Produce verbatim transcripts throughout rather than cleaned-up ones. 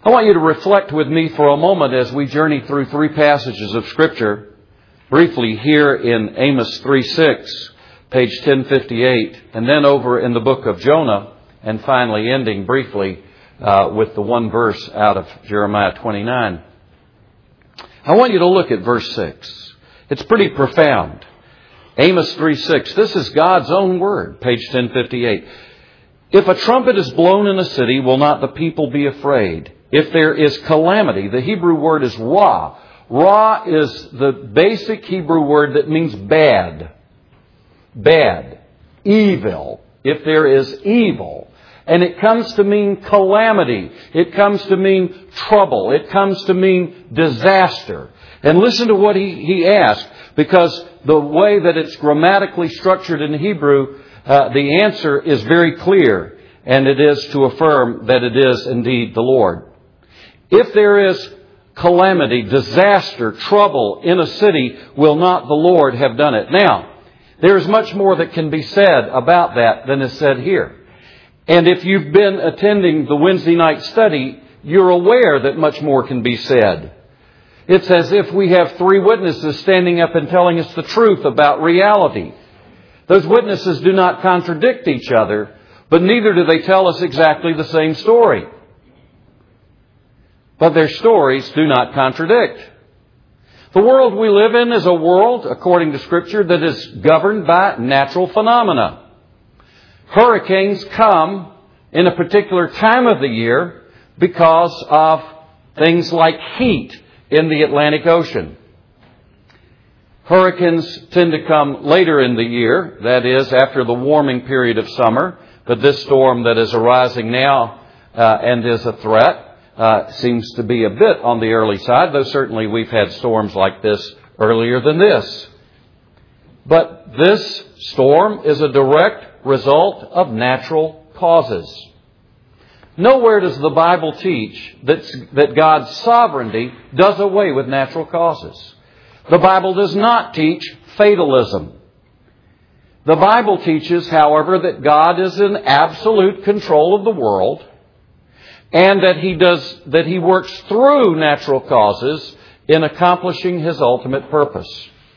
I want you to reflect with me for a moment as we journey through three passages of Scripture. Briefly here in Amos three six, page ten fifty-eight, and then over in the book of Jonah, and finally ending briefly uh, with the one verse out of Jeremiah twenty-nine. I want you to look at verse six. It's pretty profound. Amos three six. This is God's own word, page ten fifty-eight. If a trumpet is blown in a city, will not the people be afraid? If there is calamity, the Hebrew word is ra. Ra is the basic Hebrew word that means bad. Bad. Evil. If there is evil. And it comes to mean calamity. It comes to mean trouble. It comes to mean disaster. And listen to what he, he asked, because the way that it's grammatically structured in Hebrew, uh, the answer is very clear, and it is to affirm that it is indeed the Lord. If there is calamity, disaster, trouble in a city, will not the Lord have done it? Now, there is much more that can be said about that than is said here. And if you've been attending the Wednesday night study, you're aware that much more can be said. It's as if we have three witnesses standing up and telling us the truth about reality. Those witnesses do not contradict each other, but neither do they tell us exactly the same story. But their stories do not contradict. The world we live in is a world, according to Scripture, that is governed by natural phenomena. Hurricanes come in a particular time of the year because of things like heat in the Atlantic Ocean. Hurricanes tend to come later in the year, that is, after the warming period of summer. But this storm that is arising now uh, and is a threat uh, seems to be a bit on the early side, though certainly we've had storms like this earlier than this. But this storm is a direct result of natural causes. Nowhere does the Bible teach that, that God's sovereignty does away with natural causes. The Bible does not teach fatalism. The Bible teaches, however, that God is in absolute control of the world and that He does, that He works through natural causes in accomplishing His ultimate purpose.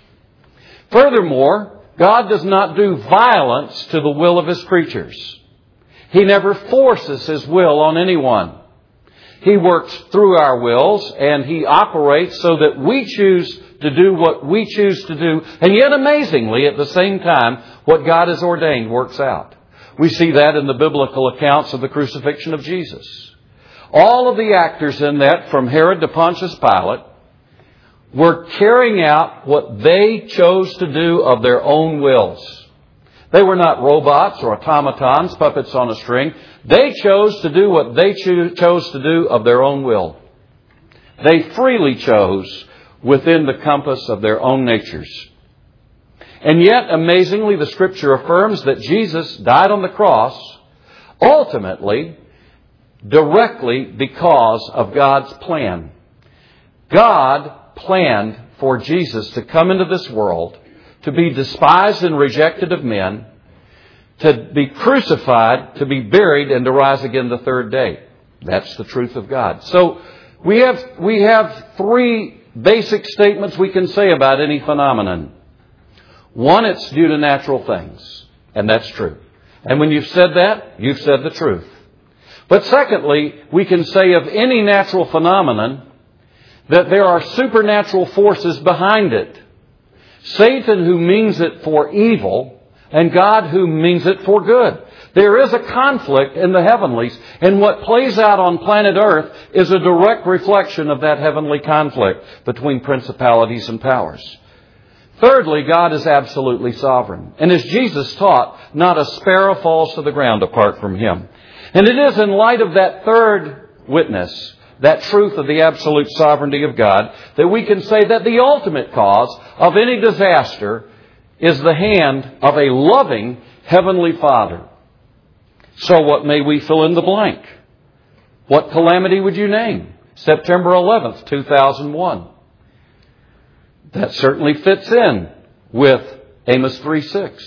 Furthermore, God does not do violence to the will of His creatures. He never forces His will on anyone. He works through our wills and He operates so that we choose to do what we choose to do. And yet, amazingly, at the same time, what God has ordained works out. We see that in the biblical accounts of the crucifixion of Jesus. All of the actors in that, from Herod to Pontius Pilate, were carrying out what they chose to do of their own wills. They were not robots or automatons, puppets on a string. They chose to do what they cho- chose to do of their own will. They freely chose within the compass of their own natures. And yet, amazingly, the Scripture affirms that Jesus died on the cross ultimately, directly because of God's plan. God planned for Jesus to come into this world, to be despised and rejected of men, to be crucified, to be buried, and to rise again the third day. That's the truth of God. So we have we have three basic statements we can say about any phenomenon. One, it's due to natural things, and that's true. And when you've said that, you've said the truth. But secondly, we can say of any natural phenomenon that there are supernatural forces behind it. Satan, who means it for evil, and God, who means it for good. There is a conflict in the heavenlies, and what plays out on planet Earth is a direct reflection of that heavenly conflict between principalities and powers. Thirdly, God is absolutely sovereign. And as Jesus taught, not a sparrow falls to the ground apart from Him. And it is in light of that third witness, that truth of the absolute sovereignty of God, that we can say that the ultimate cause of any disaster is the hand of a loving Heavenly Father. So what may we fill in the blank? What calamity would you name? September eleventh, two thousand one. That certainly fits in with Amos three six.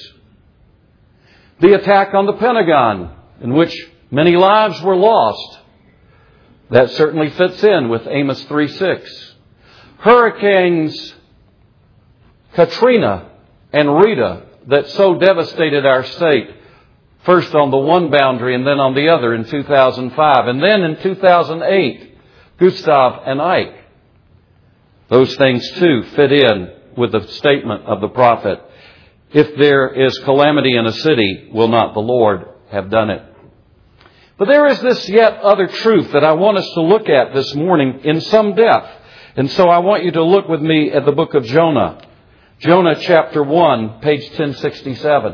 The attack on the Pentagon, in which many lives were lost. That certainly fits in with Amos three six. Hurricanes Katrina and Rita that so devastated our state, first on the one boundary and then on the other in two thousand five. And then in two thousand eight, Gustav and Ike. Those things too fit in with the statement of the prophet. If there is calamity in a city, will not the Lord have done it? But there is this yet other truth that I want us to look at this morning in some depth. And so I want you to look with me at the book of Jonah. Jonah chapter one, page ten sixty-seven.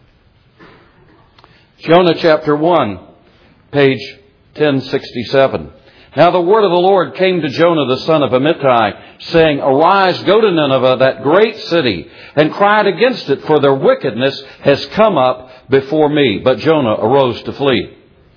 Jonah chapter one, page ten sixty-seven. Now the word of the Lord came to Jonah the son of Amittai, saying, Arise, go to Nineveh, that great city, and cry against it, for their wickedness has come up before me. But Jonah arose to flee.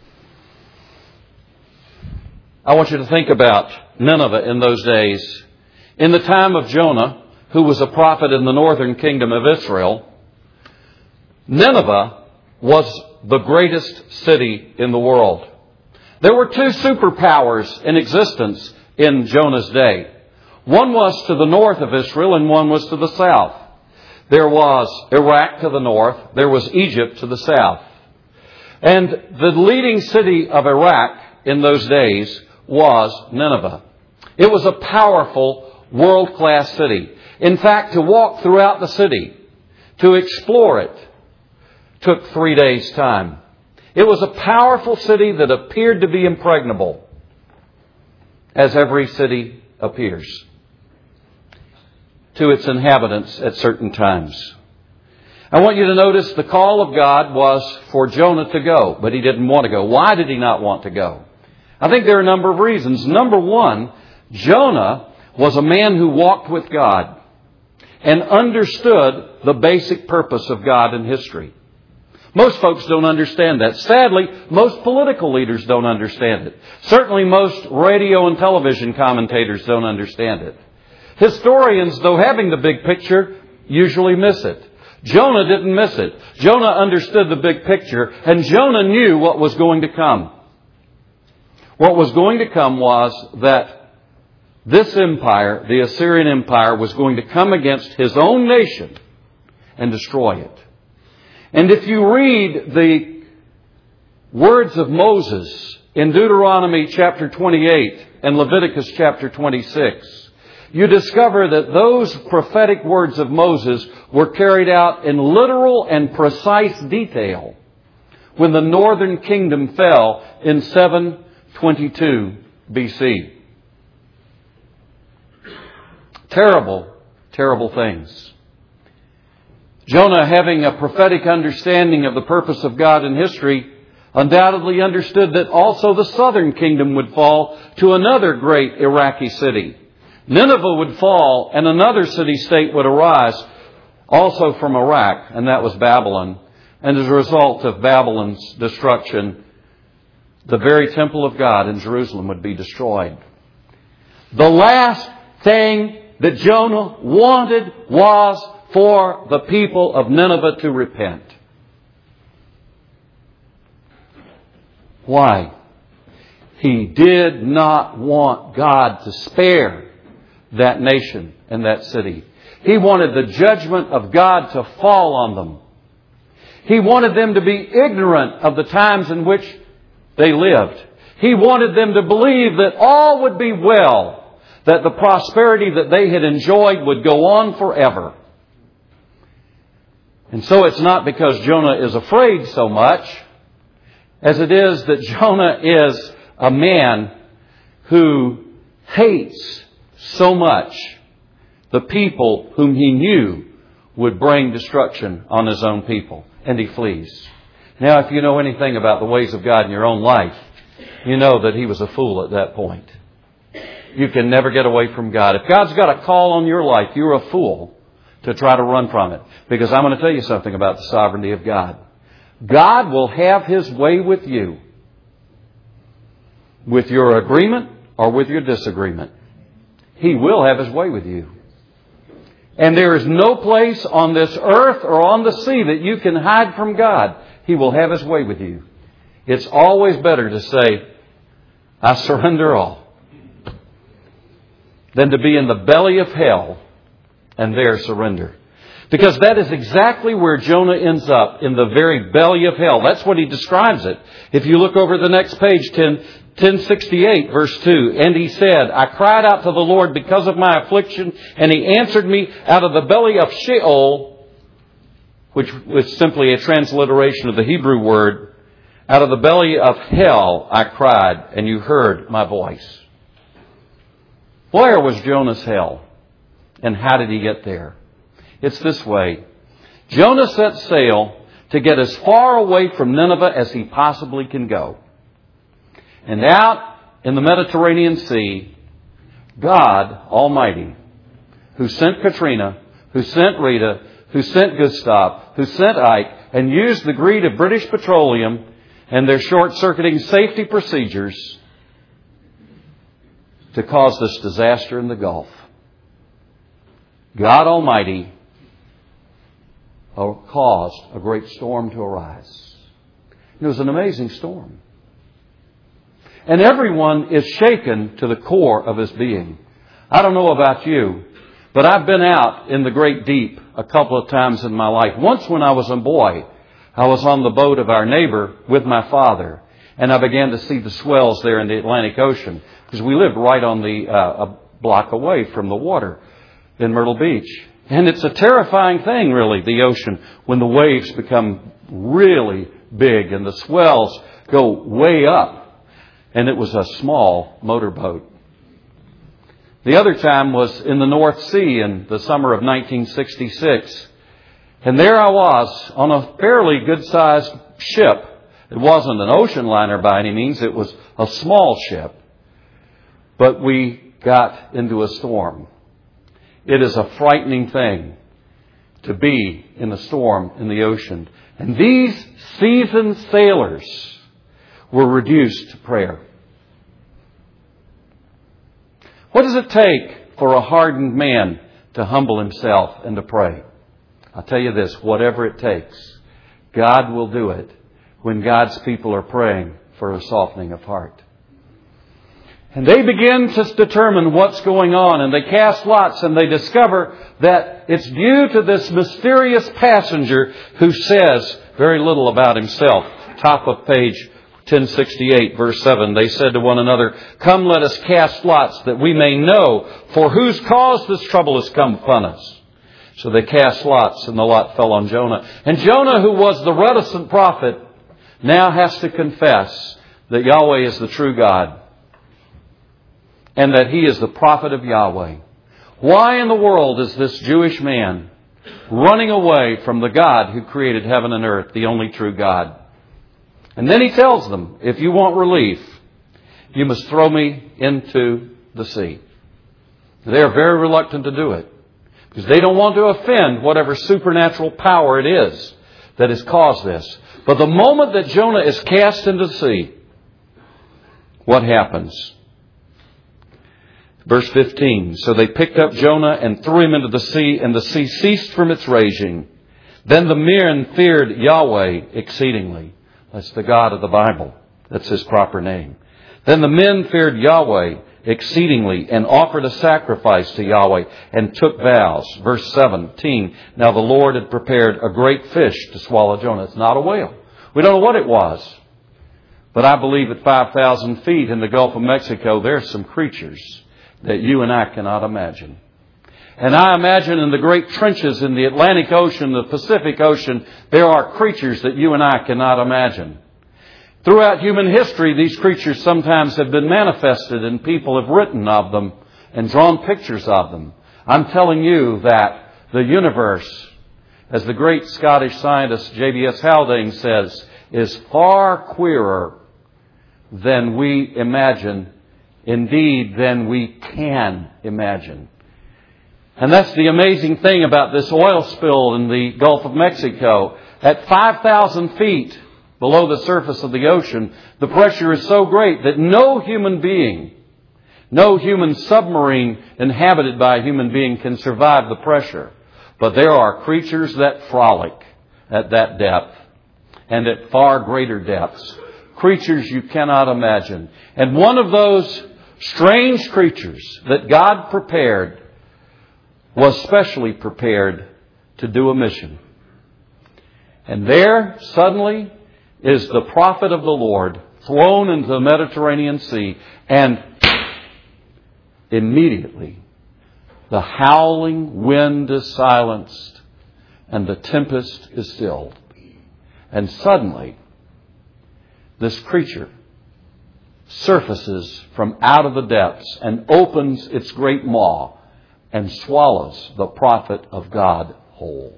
I want you to think about Nineveh in those days. In the time of Jonah, who was a prophet in the northern kingdom of Israel, Nineveh was the greatest city in the world. There were two superpowers in existence in Jonah's day. One was to the north of Israel and one was to the south. There was Iraq to the north. There was Egypt to the south. And the leading city of Iraq in those days was Nineveh. It was a powerful, world-class city. In fact, to walk throughout the city, to explore it, took three days' time. It was a powerful city that appeared to be impregnable, as every city appears to its inhabitants at certain times. I want you to notice the call of God was for Jonah to go, but he didn't want to go. Why did he not want to go? I think there are a number of reasons. Number one, Jonah was a man who walked with God and understood the basic purpose of God in history. Most folks don't understand that. Sadly, most political leaders don't understand it. Certainly most radio and television commentators don't understand it. Historians, though having the big picture, usually miss it. Jonah didn't miss it. Jonah understood the big picture, and Jonah knew what was going to come. What was going to come was that this empire, the Assyrian Empire, was going to come against his own nation and destroy it. And if you read the words of Moses in Deuteronomy chapter twenty-eight and Leviticus chapter twenty-six, you discover that those prophetic words of Moses were carried out in literal and precise detail when the northern kingdom fell in seven twenty-two B C. Terrible, terrible things. Jonah, having a prophetic understanding of the purpose of God in history, undoubtedly understood that also the southern kingdom would fall to another great Iraqi city. Nineveh would fall and another city-state would arise also from Iraq, and that was Babylon. And as a result of Babylon's destruction, the very temple of God in Jerusalem would be destroyed. The last thing that Jonah wanted was for the people of Nineveh to repent. Why? He did not want God to spare that nation and that city. He wanted the judgment of God to fall on them. He wanted them to be ignorant of the times in which they lived. He wanted them to believe that all would be well, that the prosperity that they had enjoyed would go on forever. And so it's not because Jonah is afraid so much as it is that Jonah is a man who hates so much the people whom he knew would bring destruction on his own people. And he flees. Now, if you know anything about the ways of God in your own life, you know that he was a fool at that point. You can never get away from God. If God's got a call on your life, you're a fool to try to run from it. Because I'm going to tell you something about the sovereignty of God. God will have His way with you. With your agreement or with your disagreement. He will have His way with you. And there is no place on this earth or on the sea that you can hide from God. He will have His way with you. It's always better to say, I surrender all, than to be in the belly of hell and there surrender. Because that is exactly where Jonah ends up, in the very belly of hell. That's what he describes it. If you look over the next page, ten sixty-eight, verse two. And he said, I cried out to the Lord because of my affliction, and He answered me out of the belly of Sheol, which was simply a transliteration of the Hebrew word. Out of the belly of hell I cried, and you heard my voice. Where was Jonah's hell? And how did he get there? It's this way. Jonah set sail to get as far away from Nineveh as he possibly can go. And out in the Mediterranean Sea, God Almighty, who sent Katrina, who sent Rita, who sent Gustav, who sent Ike, and used the greed of British Petroleum and their short-circuiting safety procedures to cause this disaster in the Gulf. God Almighty caused a great storm to arise. It was an amazing storm. And everyone is shaken to the core of his being. I don't know about you, but I've been out in the great deep a couple of times in my life. Once when I was a boy, I was on the boat of our neighbor with my father, and I began to see the swells there in the Atlantic Ocean, because we lived right on the uh, a block away from the water in Myrtle Beach. And it's a terrifying thing, really, the ocean, when the waves become really big and the swells go way up. And it was a small motorboat. The other time was in the North Sea in the summer of nineteen sixty-six. And there I was on a fairly good-sized ship. It wasn't an ocean liner by any means. It was a small ship. But we got into a storm. It is a frightening thing to be in a storm in the ocean. And these seasoned sailors were reduced to prayer. What does it take for a hardened man to humble himself and to pray? I'll tell you this, whatever it takes, God will do it when God's people are praying for a softening of heart. And they begin to determine what's going on, and they cast lots, and they discover that it's due to this mysterious passenger who says very little about himself. Top of page ten sixty-eight, verse seven. They said to one another, come, let us cast lots, that we may know for whose cause this trouble has come upon us. So they cast lots, and the lot fell on Jonah. And Jonah, who was the reticent prophet, now has to confess that Yahweh is the true God, and that he is the prophet of Yahweh. Why in the world is this Jewish man running away from the God who created heaven and earth, the only true God? And then he tells them, if you want relief, you must throw me into the sea. They are very reluctant to do it, because they don't want to offend whatever supernatural power it is that has caused this. But the moment that Jonah is cast into the sea, what happens? Verse fifteen, so they picked up Jonah and threw him into the sea, and the sea ceased from its raging. Then the men feared Yahweh exceedingly. That's the God of the Bible. That's his proper name. Then the men feared Yahweh exceedingly and offered a sacrifice to Yahweh and took vows. Verse seventeen, now the Lord had prepared a great fish to swallow Jonah. It's not a whale. We don't know what it was. But I believe at five thousand feet in the Gulf of Mexico, there's some creatures that you and I cannot imagine. And I imagine in the great trenches in the Atlantic Ocean, the Pacific Ocean, there are creatures that you and I cannot imagine. Throughout human history, these creatures sometimes have been manifested, and people have written of them and drawn pictures of them. I'm telling you that the universe, as the great Scottish scientist J B S Haldane says, is far queerer than we imagine. Indeed, than we can imagine. And that's the amazing thing about this oil spill in the Gulf of Mexico. At five thousand feet below the surface of the ocean, the pressure is so great that no human being, no human submarine inhabited by a human being can survive the pressure. But there are creatures that frolic at that depth and at far greater depths. creatures you cannot imagine. And one of those strange creatures that God prepared was specially prepared to do a mission. And there, suddenly, is the prophet of the Lord thrown into the Mediterranean Sea, and immediately the howling wind is silenced and the tempest is stilled. And suddenly, this creature surfaces from out of the depths and opens its great maw and swallows the prophet of God whole.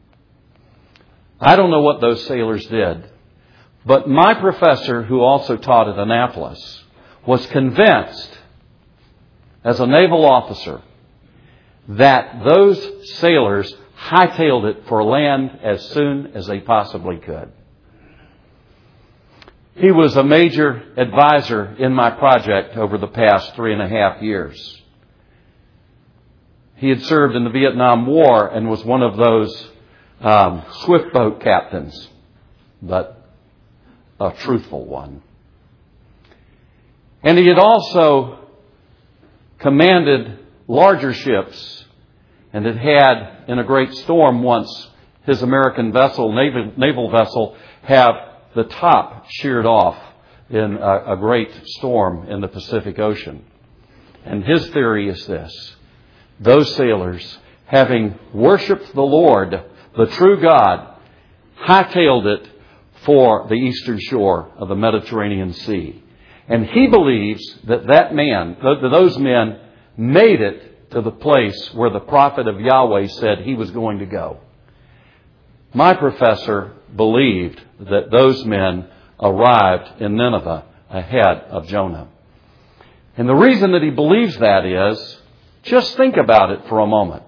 I don't know what those sailors did, but my professor, who also taught at Annapolis, was convinced, as a naval officer, that those sailors hightailed it for land as soon as they possibly could. He was a major advisor in my project over the past three and a half years. He had served in the Vietnam War and was one of those um, swift boat captains, but a truthful one. And he had also commanded larger ships and had had, in a great storm once, his American vessel, naval, naval vessel, have the top sheared off in a, a great storm in the Pacific Ocean. And his theory is this: those sailors, having worshipped the Lord, the true God, hightailed it for the eastern shore of the Mediterranean Sea. And he believes that that man, those men, made it to the place where the prophet of Yahweh said he was going to go. My professor believed that those men arrived in Nineveh ahead of Jonah. And the reason that he believes that is, just think about it for a moment.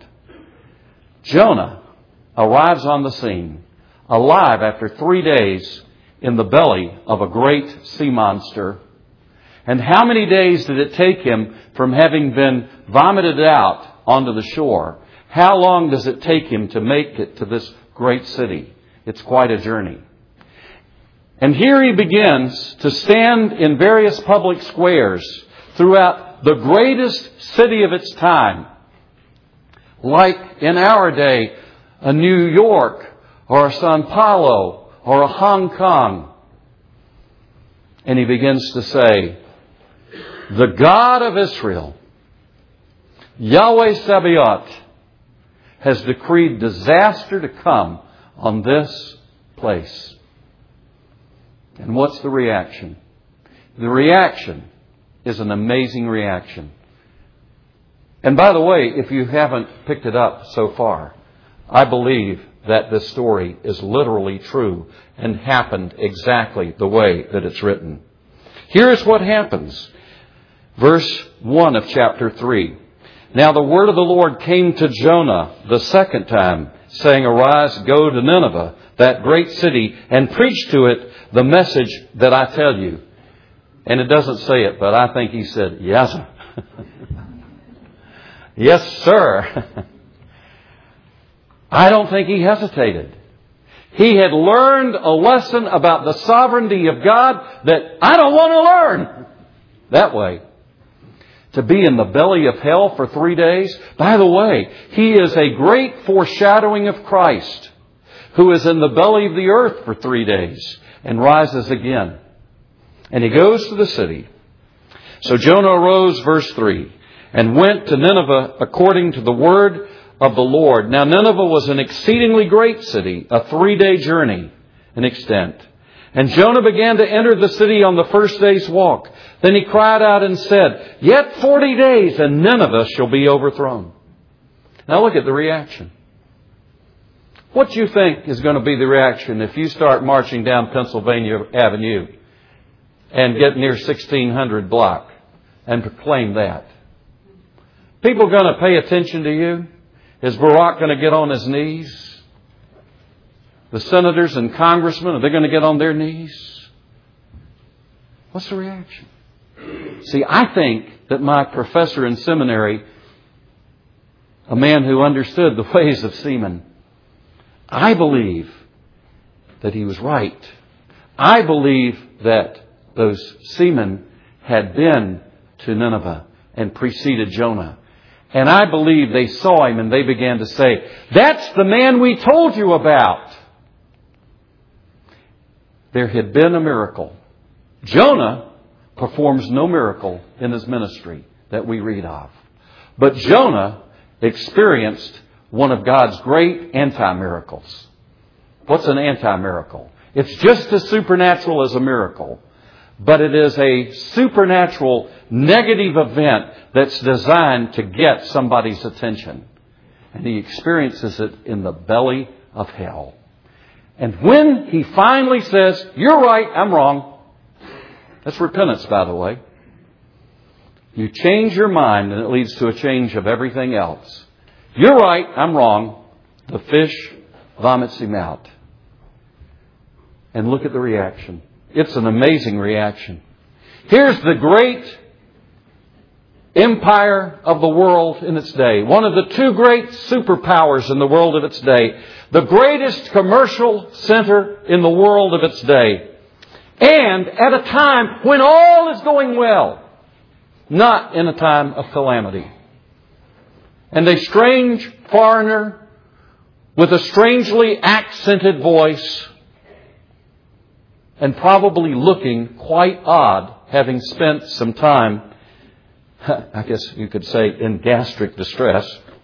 Jonah arrives on the scene, alive after three days in the belly of a great sea monster. And how many days did it take him from having been vomited out onto the shore? How long does it take him to make it to this great city? It's quite a journey. And here he begins to stand in various public squares throughout the greatest city of its time. Like in our day, a New York or a Sao Paulo or a Hong Kong. And he begins to say, the God of Israel, Yahweh Sabaoth, has decreed disaster to come on this place. And what's the reaction? The reaction is an amazing reaction. And by the way, if you haven't picked it up so far, I believe that this story is literally true and happened exactly the way that it's written. Here's what happens. Verse one of chapter three. Now the word of the Lord came to Jonah the second time, saying, Arise, go to Nineveh, that great city, and preach to it the message that I tell you. And it doesn't say it, but I think he said, Yes, sir. Yes, sir. I don't think he hesitated. He had learned a lesson about the sovereignty of God that I don't want to learn that way. To be in the belly of hell for three days. By the way, he is a great foreshadowing of Christ, who is in the belly of the earth for three days and rises again. And he goes to the city. So Jonah arose, verse three, and went to Nineveh according to the word of the Lord. Now Nineveh was an exceedingly great city, a three-day journey in extent. And Jonah began to enter the city on the first day's walk. Then he cried out and said, Yet forty days and Nineveh shall be overthrown. Now look at the reaction. What do you think is going to be the reaction if you start marching down Pennsylvania Avenue and get near sixteen hundred block and proclaim that? People going to pay attention to you? Is Barack going to get on his knees? The senators and congressmen, are they going to get on their knees? What's the reaction? See, I think that my professor in seminary, a man who understood the ways of seamen, I believe that he was right. I believe that those seamen had been to Nineveh and preceded Jonah. And I believe they saw him and they began to say, "That's the man we told you about." There had been a miracle. Jonah performs no miracle in his ministry that we read of. But Jonah experienced one of God's great anti-miracles. What's an anti-miracle? It's just as supernatural as a miracle, but it is a supernatural negative event that's designed to get somebody's attention. And he experiences it in the belly of hell. And when he finally says, "You're right, I'm wrong." That's repentance, by the way. You change your mind and it leads to a change of everything else. "You're right, I'm wrong." The fish vomits him out. And look at the reaction. It's an amazing reaction. Here's the great empire of the world in its day. One of the two great superpowers in the world of its day. The greatest commercial center in the world of its day. And at a time when all is going well. Not in a time of calamity. And a strange foreigner with a strangely accented voice and probably looking quite odd, having spent some time, I guess you could say, in gastric distress,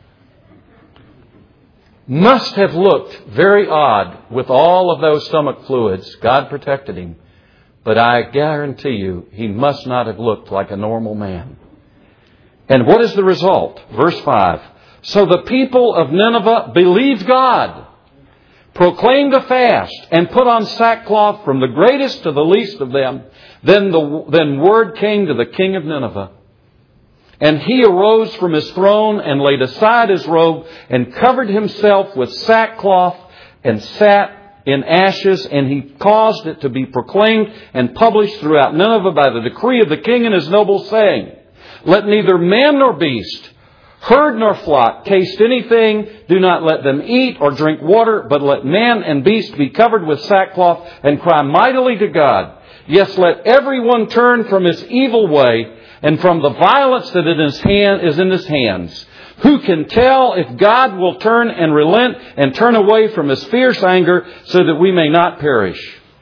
must have looked very odd with all of those stomach fluids. God protected him. But I guarantee you, he must not have looked like a normal man. And what is the result? Verse five. "So the people of Nineveh believed God, proclaimed a fast, and put on sackcloth from the greatest to the least of them. Then, the, then word came to the king of Nineveh. And he arose from his throne and laid aside his robe and covered himself with sackcloth and sat in ashes. And he caused it to be proclaimed and published throughout Nineveh by the decree of the king and his nobles, saying, Let neither man nor beast, herd nor flock, taste anything. Do not let them eat or drink water, but let man and beast be covered with sackcloth and cry mightily to God. Yes, let everyone turn from his evil way and from the violence that in his hand is in his hands. Who can tell if God will turn and relent and turn away from his fierce anger so that we may not perish?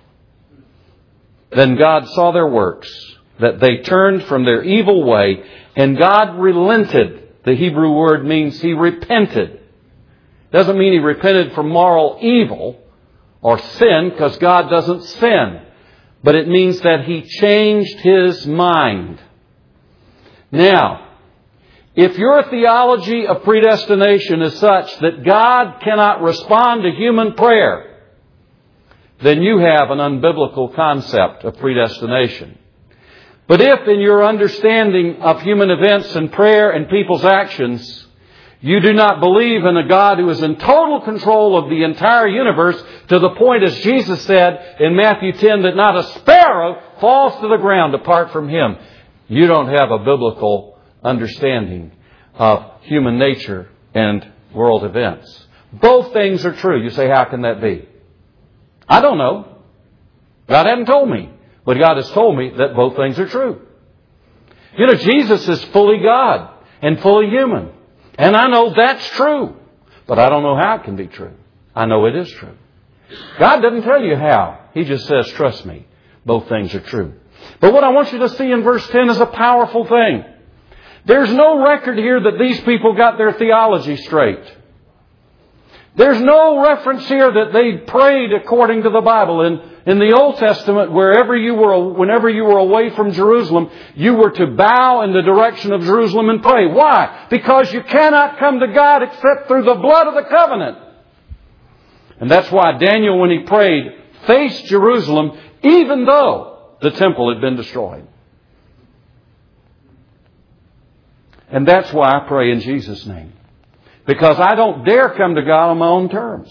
Then God saw their works, that they turned from their evil way, and God relented. The Hebrew word means He repented. Doesn't mean He repented from moral evil or sin, because God doesn't sin. But it means that He changed His mind. Now, if your theology of predestination is such that God cannot respond to human prayer, then you have an unbiblical concept of predestination. But if in your understanding of human events and prayer and people's actions, you do not believe in a God who is in total control of the entire universe, to the point, as Jesus said in Matthew ten, that not a sparrow falls to the ground apart from Him, you don't have a biblical understanding of human nature and world events. Both things are true. You say, how can that be? I don't know. God hadn't told me. But God has told me that both things are true. You know, Jesus is fully God and fully human. And I know that's true. But I don't know how it can be true. I know it is true. God doesn't tell you how. He just says, trust me, both things are true. But what I want you to see in verse ten is a powerful thing. There's no record here that these people got their theology straight. There's no reference here that they prayed according to the Bible. In, in the Old Testament, wherever you were, whenever you were away from Jerusalem, you were to bow in the direction of Jerusalem and pray. Why? Because you cannot come to God except through the blood of the covenant. And that's why Daniel, when he prayed, faced Jerusalem, even though the temple had been destroyed. And that's why I pray in Jesus' name. Because I don't dare come to God on my own terms.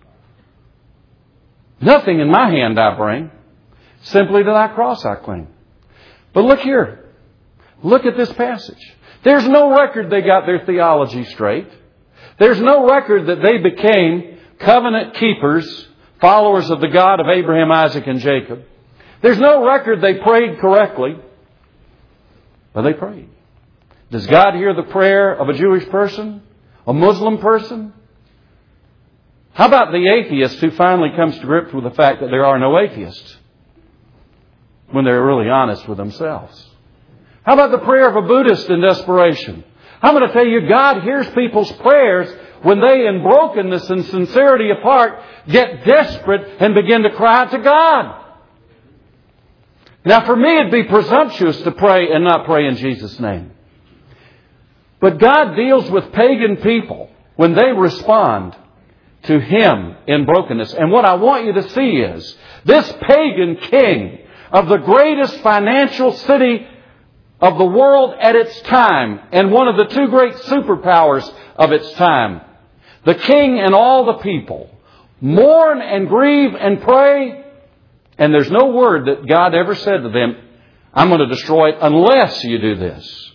Nothing in my hand I bring. Simply to Thy cross I cling. But look here. Look at this passage. There's no record they got their theology straight. There's no record that they became covenant keepers, followers of the God of Abraham, Isaac, and Jacob. There's no record they prayed correctly, but they prayed. Does God hear the prayer of a Jewish person? A Muslim person? How about the atheist who finally comes to grips with the fact that there are no atheists when they're really honest with themselves? How about the prayer of a Buddhist in desperation? I'm going to tell you, God hears people's prayers when they, in brokenness and sincerity of heart, get desperate and begin to cry out to God. Now, for me, it'd be presumptuous to pray and not pray in Jesus' name. But God deals with pagan people when they respond to Him in brokenness. And what I want you to see is this pagan king of the greatest financial city of the world at its time, and one of the two great superpowers of its time, the king and all the people mourn and grieve and pray, and there's no word that God ever said to them, I'm going to destroy it unless you do this.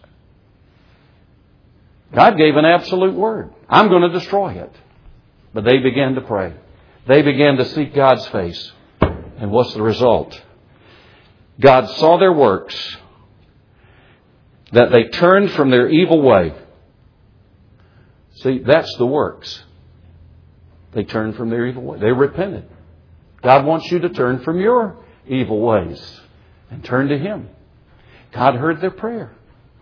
God gave an absolute word. I'm going to destroy it. But they began to pray. They began to seek God's face. And what's the result? God saw their works, that they turned from their evil way. See, that's the works. They turned from their evil way. They repented. God wants you to turn from your evil ways and turn to Him. God heard their prayer.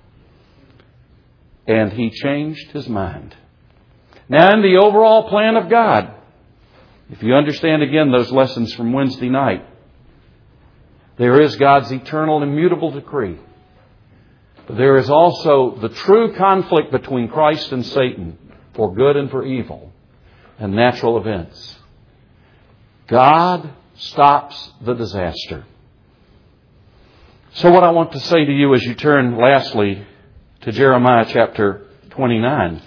And He changed His mind. Now, in the overall plan of God, if you understand again those lessons from Wednesday night, there is God's eternal, immutable decree. But there is also the true conflict between Christ and Satan for good and for evil and natural events. God stops the disaster. So what I want to say to you as you turn lastly to Jeremiah chapter twenty-nine.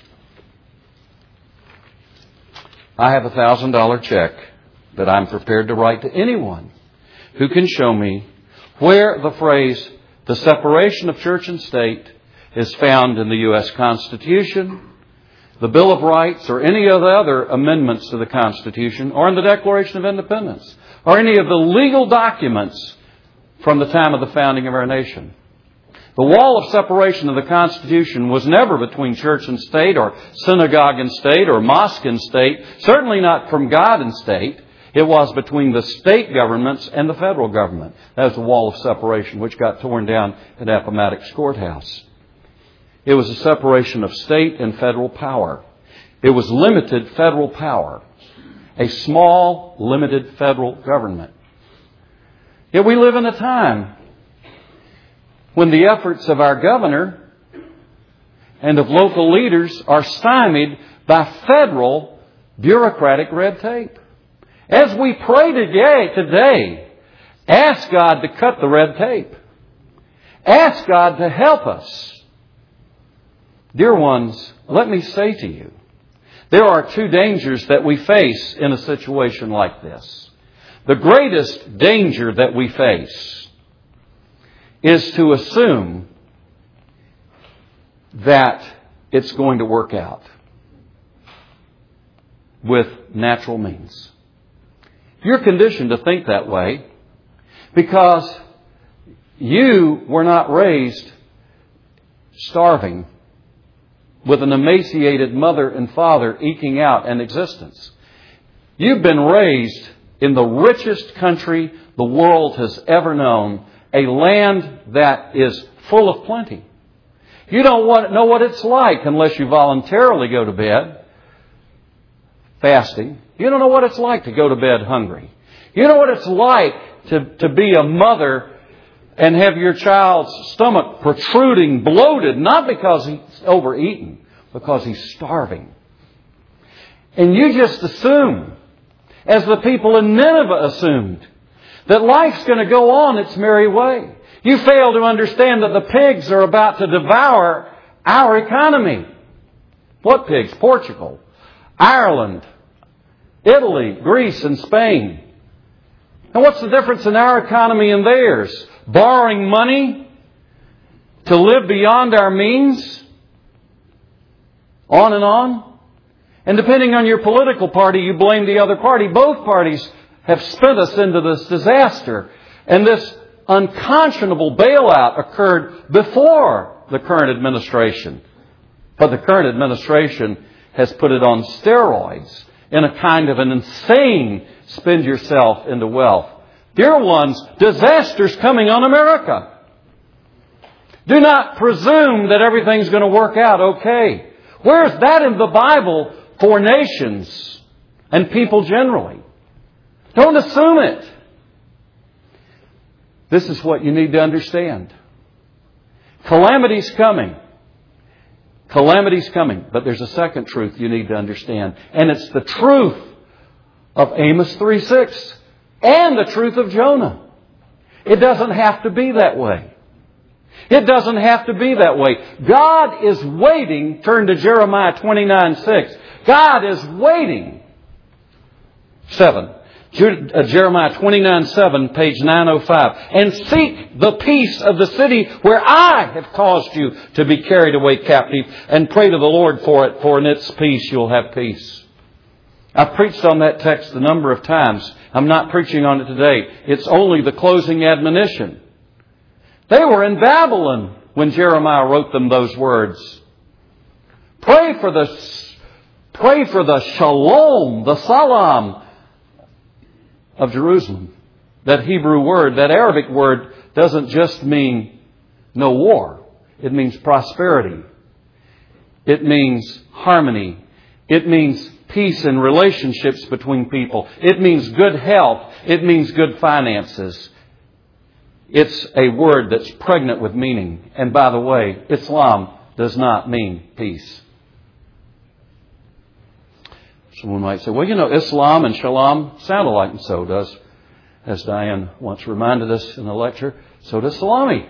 I have a thousand dollar check that I'm prepared to write to anyone who can show me where the phrase, the separation of church and state, is found in the U S Constitution, the Bill of Rights, or any of the other amendments to the Constitution, or in the Declaration of Independence, or any of the legal documents from the time of the founding of our nation. The wall of separation of the Constitution was never between church and state, or synagogue and state, or mosque and state, certainly not from God and state. It was between the state governments and the federal government. That was the wall of separation, which got torn down at Appomattox Courthouse. It was a separation of state and federal power. It was limited federal power. A small, limited federal government. Yet we live in a time when the efforts of our governor and of local leaders are stymied by federal bureaucratic red tape. As we pray today, today, ask God to cut the red tape. Ask God to help us. Dear ones, let me say to you, there are two dangers that we face in a situation like this. The greatest danger that we face is to assume that it's going to work out with natural means. You're conditioned to think that way because you were not raised starving with an emaciated mother and father eking out an existence. You've been raised in the richest country the world has ever known, a land that is full of plenty. You don't want, know what it's like unless you voluntarily go to bed fasting. You don't know what it's like to go to bed hungry. You know what it's like to, to be a mother and have your child's stomach protruding, bloated, not because he's overeaten, because he's starving. And you just assume, as the people in Nineveh assumed, that life's going to go on its merry way. You fail to understand that the pigs are about to devour our economy. What pigs? Portugal, Ireland, Italy, Greece, and Spain. And what's the difference in our economy and theirs? Borrowing money to live beyond our means? On and on. And depending on your political party, you blame the other party. Both parties have spent us into this disaster. And this unconscionable bailout occurred before the current administration. But the current administration has put it on steroids in a kind of an insane spend yourself into wealth. Dear ones, disaster's coming on America. Do not presume that everything's going to work out okay. Where's that in the Bible for nations and people generally? Don't assume it. This is what you need to understand. Calamity's coming. Calamity's coming. But there's a second truth you need to understand. And it's the truth of Amos three six and the truth of Jonah. It doesn't have to be that way. It doesn't have to be that way. God is waiting. Turn to Jeremiah twenty-nine six. God is waiting. Seven. Jeremiah twenty-nine seven, page nine oh five. And seek the peace of the city where I have caused you to be carried away captive, and pray to the Lord for it, for in its peace you'll have peace. I've preached on that text a number of times. I'm not preaching on it today. It's only the closing admonition. They were in Babylon when Jeremiah wrote them those words. Pray for the, pray for the shalom, the salam of Jerusalem. That Hebrew word, that Arabic word, doesn't just mean no war. It means prosperity. It means harmony. It means peace in relationships between people. It means good health. It means good finances. It's a word that's pregnant with meaning. And by the way, Islam does not mean peace. Someone might say, well, you know, Islam and Shalom sound alike, and so does, as Diane once reminded us in a lecture, so does salami.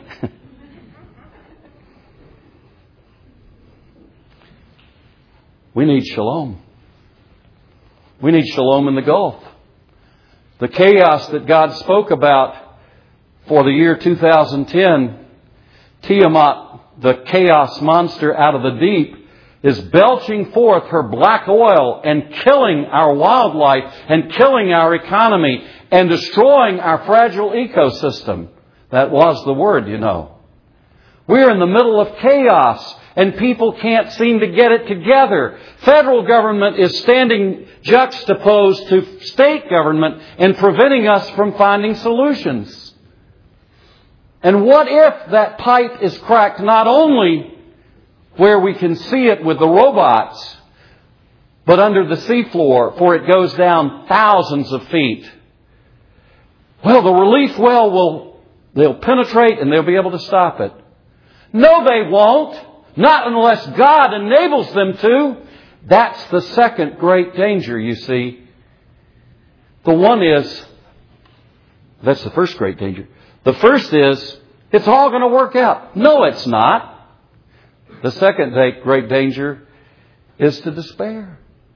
We need Shalom. We need Shalom in the Gulf. The chaos that God spoke about for the year two thousand ten, Tiamat, the chaos monster out of the deep, is belching forth her black oil and killing our wildlife and killing our economy and destroying our fragile ecosystem. That was the word, you know. We're in the middle of chaos and people can't seem to get it together. Federal government is standing juxtaposed to state government and preventing us from finding solutions. And what if that pipe is cracked not only where we can see it with the robots, but under the seafloor, for it goes down thousands of feet? Well, the relief well will, they'll penetrate and they'll be able to stop it. No, they won't. Not unless God enables them to. That's the second great danger, you see. The one is, that's the first great danger. The first is, it's all going to work out. No, it's not. The second great danger is to despair.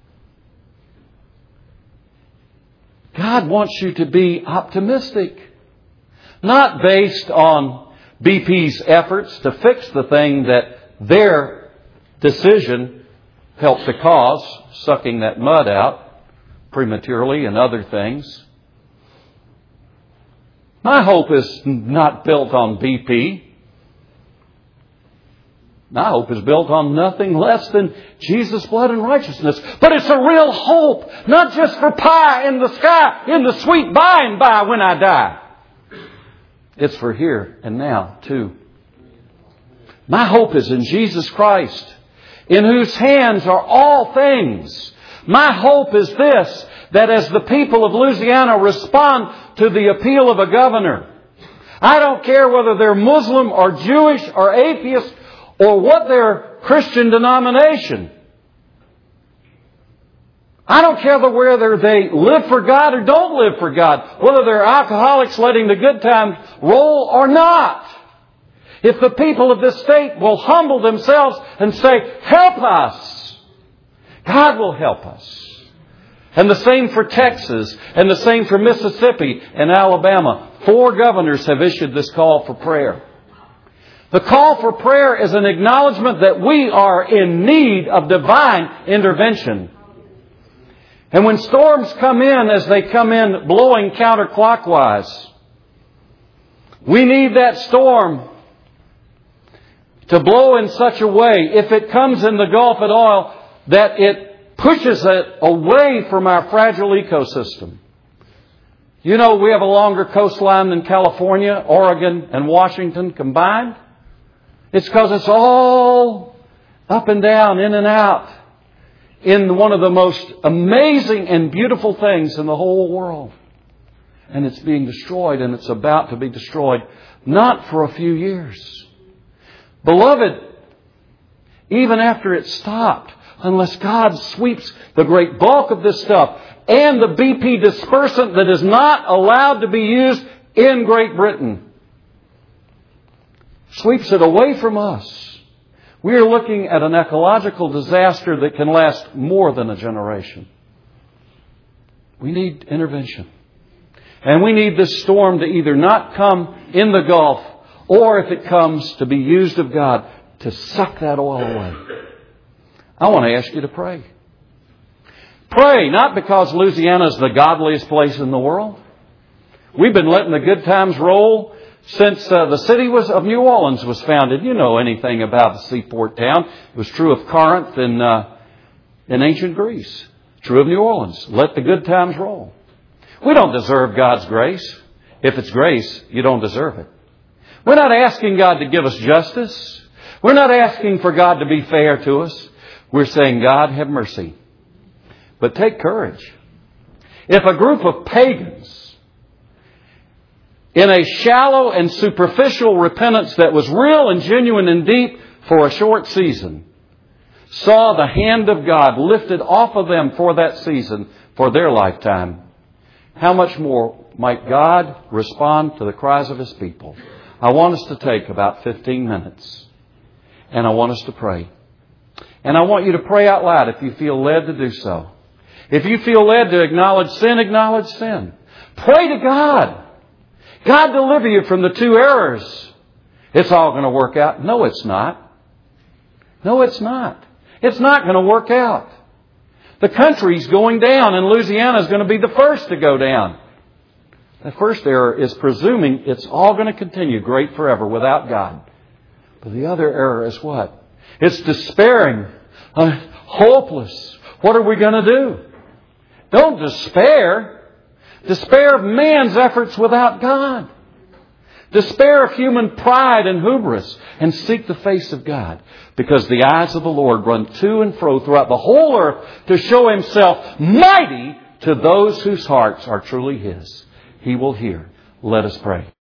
God wants you to be optimistic. Not based on B P's efforts to fix the thing that their decision helped to cause, sucking that mud out prematurely and other things. My hope is not built on B P. My hope is built on nothing less than Jesus' blood and righteousness. But it's a real hope, not just for pie in the sky, in the sweet by and by when I die. It's for here and now, too. My hope is in Jesus Christ, in whose hands are all things. My hope is this, that as the people of Louisiana respond to the appeal of a governor, I don't care whether they're Muslim or Jewish or atheist or what their Christian denomination. I don't care whether they live for God or don't live for God, whether they're alcoholics letting the good times roll or not. If the people of this state will humble themselves and say, help us, God will help us. And the same for Texas, and the same for Mississippi and Alabama. Four governors have issued this call for prayer. The call for prayer is an acknowledgement that we are in need of divine intervention. And when storms come in, as they come in blowing counterclockwise, We need that storm to blow in such a way, if it comes in the Gulf at all, that it pushes it away from our fragile ecosystem. You know, we have a longer coastline than California, Oregon, and Washington combined. It's because it's all up and down, in and out, in one of the most amazing and beautiful things in the whole world. And it's being destroyed, and it's about to be destroyed, not for a few years. Beloved, even after it stopped, unless God sweeps the great bulk of this stuff and the B P dispersant that is not allowed to be used in Great Britain, sweeps it away from us, we are looking at an ecological disaster that can last more than a generation. We need intervention. And we need this storm to either not come in the Gulf, or if it comes, to be used of God to suck that oil away. I want to ask you to pray. Pray, not because Louisiana is the godliest place in the world. We've been letting the good times roll since uh, the city was of New Orleans was founded. You know anything about the seaport town. It was true of Corinth in, uh, in ancient Greece. True of New Orleans. Let the good times roll. We don't deserve God's grace. If it's grace, you don't deserve it. We're not asking God to give us justice. We're not asking for God to be fair to us. We're saying, God, have mercy. But take courage. If a group of pagans, in a shallow and superficial repentance that was real and genuine and deep for a short season, saw the hand of God lifted off of them for that season, for their lifetime, how much more might God respond to the cries of His people? I want us to take about fifteen minutes. And I want us to pray. And I want you to pray out loud if you feel led to do so. If you feel led to acknowledge sin, acknowledge sin. Pray to God. God deliver you from the two errors. It's all going to work out. No, it's not. No, it's not. It's not going to work out. The country's going down, and Louisiana is going to be the first to go down. The first error is presuming it's all going to continue great forever without God. But the other error is what? It's despairing, uh, hopeless. What are we going to do? Don't despair. Despair of man's efforts without God. Despair of human pride and hubris, and seek the face of God. Because the eyes of the Lord run to and fro throughout the whole earth to show Himself mighty to those whose hearts are truly His. He will hear. Let us pray.